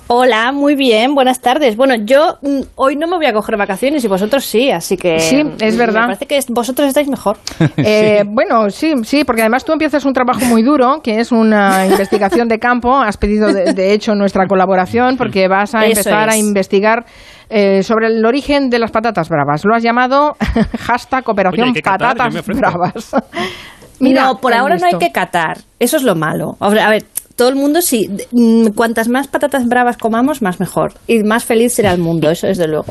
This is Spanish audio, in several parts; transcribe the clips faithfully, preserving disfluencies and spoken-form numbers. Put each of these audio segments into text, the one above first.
Hola, muy bien, buenas tardes. Bueno, yo mm, hoy no me voy a coger vacaciones y vosotros sí, así que... Sí, es verdad. Me parece que vosotros estáis mejor. Eh, sí. Bueno, sí, sí, porque además tú empiezas un trabajo muy duro, que es una investigación de campo. Has pedido, de, de hecho, nuestra colaboración, porque vas a empezar a investigar eh, sobre el origen de las patatas bravas. Lo has llamado hashtag Operación Oye, Patatas Bravas. Mira, no, por ahora visto. No hay que catar. Eso es lo malo. A ver... Todo el mundo, sí. Cuantas más patatas bravas comamos, más mejor. Y más feliz será el mundo, eso desde luego.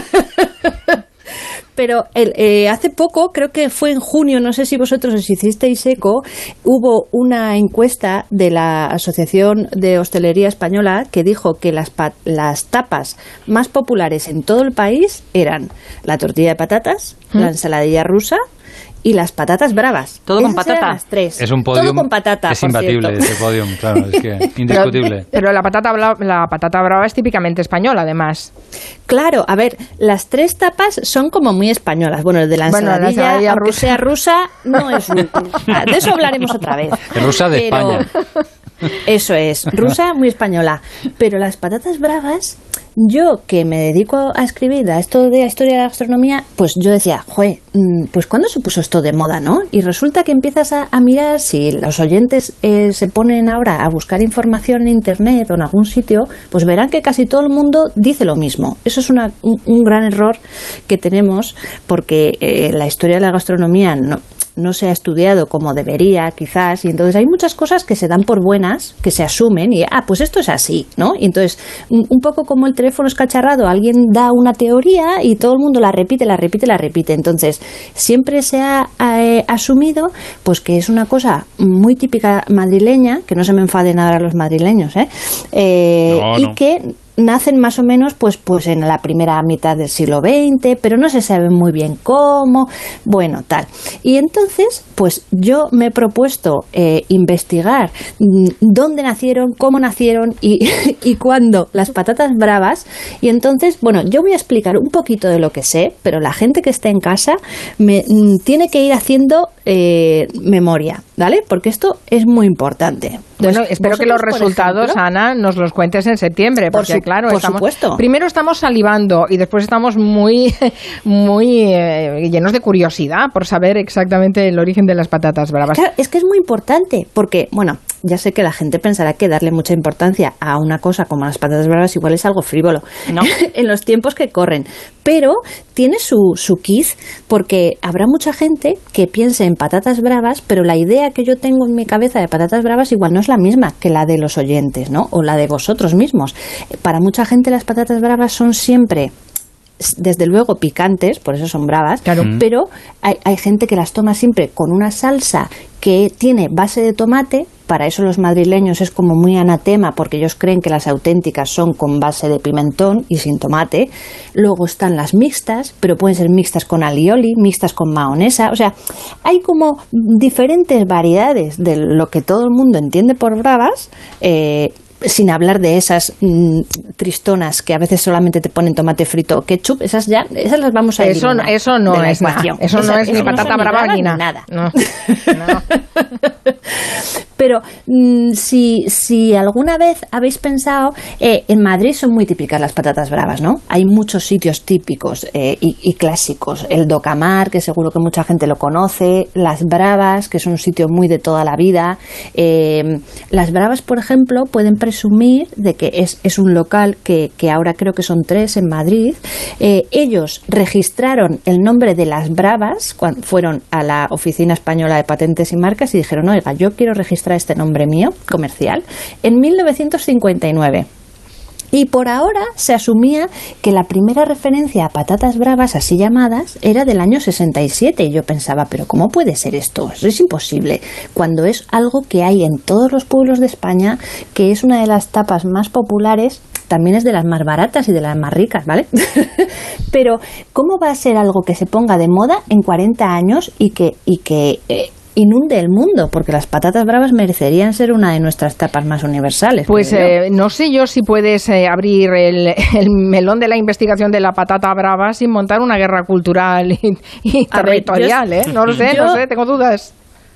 Pero el, eh, hace poco, creo que fue en junio, no sé si vosotros os hicisteis eco, hubo una encuesta de la Asociación de Hostelería Española que dijo que las, pa- las tapas más populares en todo el país eran la tortilla de patatas, ¿Mm? la ensaladilla rusa y las patatas bravas. Todo Esas con patata. Las tres. Es un podium. Todo con patata. Es imbatible ese podium, claro, es que indiscutible. Pero, pero la patata bla, la patata brava es típicamente española, además. Claro, a ver, las tres tapas son como muy españolas. Bueno, el de la ensaladilla, bueno, la ensaladilla aunque rusa. sea rusa, no es rusa. De eso hablaremos otra vez. Rusa de pero, España. Eso es, rusa muy española. Pero las patatas bravas, yo que me dedico a escribir a esto de la historia de la gastronomía, pues yo decía, joder, pues ¿cuándo se puso esto de moda, no? Y resulta que empiezas a, a mirar, si los oyentes eh, se ponen ahora a buscar información en internet o en algún sitio, pues verán que casi todo el mundo dice lo mismo. Eso es una, un, un gran error que tenemos, porque eh, la historia de la gastronomía no... no se ha estudiado como debería, quizás, y entonces hay muchas cosas que se dan por buenas, que se asumen, y, ah, pues esto es así, ¿no? Y entonces, un, un poco como el teléfono escacharrado, alguien da una teoría y todo el mundo la repite, la repite, la repite. Entonces, siempre se ha eh, asumido, pues que es una cosa muy típica madrileña, que no se me enfaden ahora los madrileños, ¿eh? eh no, y no. que... nacen más o menos pues pues en la primera mitad del siglo veinte, pero no se sabe muy bien cómo, bueno, tal. Y entonces, pues yo me he propuesto eh, investigar dónde nacieron, cómo nacieron y, y cuándo las patatas bravas. Y entonces, bueno, yo voy a explicar un poquito de lo que sé, pero la gente que esté en casa me m, tiene que ir haciendo eh, memoria, ¿vale? Porque esto es muy importante. Entonces, bueno, espero que los resultados, ejemplo, Ana, nos los cuentes en septiembre, porque por su, claro, por estamos, supuesto. Primero estamos salivando y después estamos muy, muy eh, llenos de curiosidad por saber exactamente el origen de las patatas bravas. Claro, es que es muy importante, porque, bueno, ya sé que la gente pensará que darle mucha importancia a una cosa como las patatas bravas igual es algo frívolo, ¿no? En los tiempos que corren, pero tiene su, su quiz, porque habrá mucha gente que piense en patatas bravas, pero la idea que yo tengo en mi cabeza de patatas bravas igual no es la misma que la de los oyentes, ¿no? O la de vosotros mismos. Para mucha gente las patatas bravas son siempre, desde luego, picantes, por eso son bravas, claro. Pero hay, hay gente que las toma siempre con una salsa que tiene base de tomate. Para eso los madrileños es como muy anatema, porque ellos creen que las auténticas son con base de pimentón y sin tomate. Luego están las mixtas, pero pueden ser mixtas con alioli, mixtas con mahonesa. O sea, hay como diferentes variedades de lo que todo el mundo entiende por bravas, eh, sin hablar de esas mmm, tristonas que a veces solamente te ponen tomate frito o ketchup. Esas ya, esas las vamos a eso, eliminar. Eso no es nada. Eso no es ni patata brava ni nada. No. No. Pero mmm, si, si alguna vez habéis pensado, eh, en Madrid son muy típicas las patatas bravas, ¿no? Hay muchos sitios típicos eh, y, y clásicos. El Docamar, que seguro que mucha gente lo conoce. Las Bravas, que es un sitio muy de toda la vida. Eh, las Bravas, por ejemplo, pueden presumir de que es, es un local que, que ahora creo que son tres en Madrid. Eh, ellos registraron el nombre de las Bravas cuando fueron a la Oficina Española de Patentes y Marcas y dijeron, oiga, yo quiero registrar este nombre mío comercial en mil novecientos cincuenta y nueve. Y por ahora se asumía que la primera referencia a patatas bravas así llamadas era del año sesenta y siete. Y yo pensaba, pero ¿cómo puede ser esto? Eso es imposible. Cuando es algo que hay en todos los pueblos de España, que es una de las tapas más populares, también es de las más baratas y de las más ricas, ¿vale? Pero ¿cómo va a ser algo que se ponga de moda en cuarenta años y que... Y que eh, inunde el mundo, porque las patatas bravas merecerían ser una de nuestras tapas más universales. Pues eh, no sé yo si puedes eh, abrir el, el melón de la investigación de la patata brava sin montar una guerra cultural y, y territorial, ver, yo, ¿eh? No lo sé, yo, no sé, tengo dudas.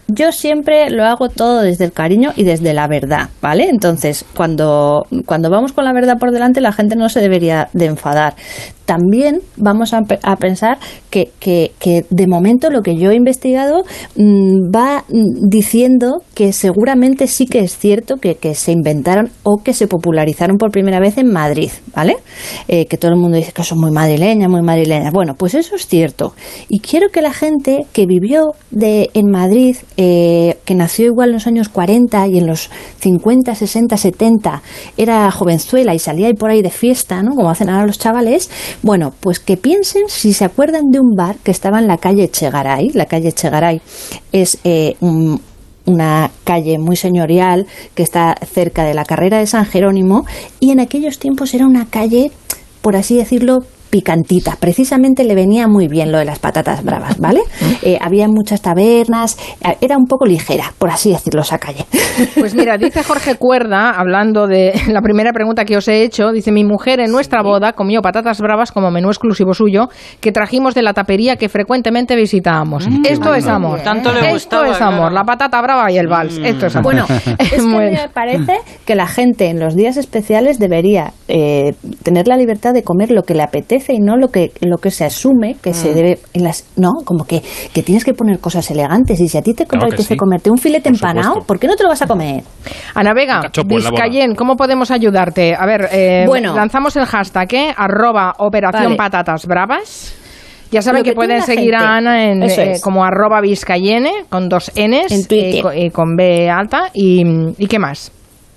yo siempre lo hago todo desde el cariño y desde la verdad, ¿vale? Entonces, cuando, cuando vamos con la verdad por delante, la gente no se debería de enfadar. También vamos a, a pensar que, que, que de momento lo que yo he investigado mmm, va diciendo que seguramente sí que es cierto que, que se inventaron o que se popularizaron por primera vez en Madrid, ¿vale? Eh, que todo el mundo dice que son muy madrileñas, muy madrileñas. Bueno, pues eso es cierto. Y quiero que la gente que vivió de, en Madrid, eh, que nació igual en los años cuarenta y en los cincuenta, sesenta, setenta, era jovenzuela y salía ahí por ahí de fiesta, ¿no? Como hacen ahora los chavales. Bueno, pues que piensen si se acuerdan de un bar que estaba en la calle Echegaray. La calle Echegaray es eh, un, una calle muy señorial que está cerca de la carrera de San Jerónimo, y en aquellos tiempos era una calle, por así decirlo, picantita. Precisamente le venía muy bien lo de las patatas bravas, ¿vale? Eh, había muchas tabernas, era un poco ligera, por así decirlo, esa calle. Pues mira, dice Jorge Cuerda, hablando de la primera pregunta que os he hecho, dice: mi mujer en nuestra boda comió patatas bravas como menú exclusivo suyo, que trajimos de la tapería que frecuentemente visitábamos. Mm, Esto es amor. Tanto le gustaba, Esto es amor, claro. La patata brava y el vals. Mm. Esto es amor. Bueno, es que me parece que la gente en los días especiales debería eh, tener la libertad de comer lo que le apetece y no lo que lo que se asume que mm. se debe en las no como que, que tienes que poner cosas elegantes, y si a ti te claro apetece sí. comerte un filete Por empanado, supuesto. ¿por qué no te lo vas a comer? Ana Vega, Vizcayen, ¿cómo podemos ayudarte? A ver, eh, bueno, lanzamos el hashtag ¿eh? arroba operación vale. patatas bravas. Ya saben que, que pueden seguir gente. a Ana en, eh, es. como arroba Vizcayene con dos N's en Twitter. Eh, con, eh, con B alta y, y ¿qué más?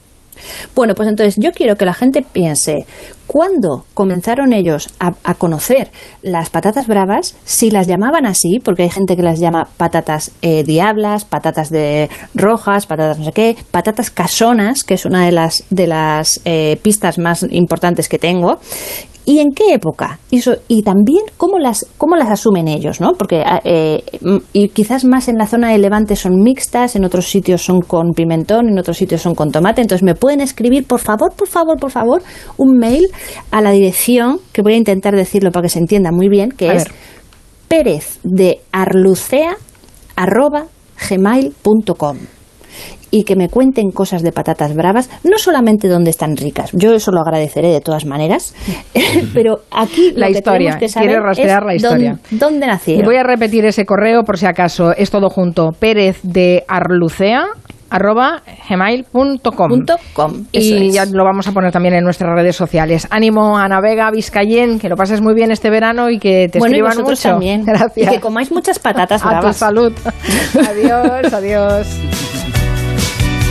Bueno, pues entonces yo quiero que la gente piense cuándo comenzaron ellos a, a conocer las patatas bravas, si las llamaban así, porque hay gente que las llama patatas eh, diablas, patatas de rojas, patatas no sé qué, patatas casonas, que es una de las de las eh, pistas más importantes que tengo. ¿Y en qué época? Y, so, y también cómo las cómo las asumen ellos, ¿no? Porque eh, y quizás más en la zona de Levante son mixtas, en otros sitios son con pimentón, en otros sitios son con tomate. Entonces me pueden escribir, por favor, por favor, por favor, un mail a la dirección, que voy a intentar decirlo para que se entienda muy bien, que a es Pérez de Arlucea arroba gmail punto com. Y que me cuenten cosas de patatas bravas, no solamente dónde están ricas, yo eso lo agradeceré de todas maneras, pero aquí la lo historia, que tenemos que saber quiere rastrear es la historia. Dónde, dónde nacieron. Y voy a repetir ese correo por si acaso, es todo junto, Pérez de Arlucea arroba gmail punto com. Y es. ya lo vamos a poner también en nuestras redes sociales. Ánimo, Ana Vega, Vizcayen, que lo pases muy bien este verano y que te bueno, escriban y mucho. También. Gracias. Y que comáis muchas patatas a bravas. tu salud. Adiós, adiós.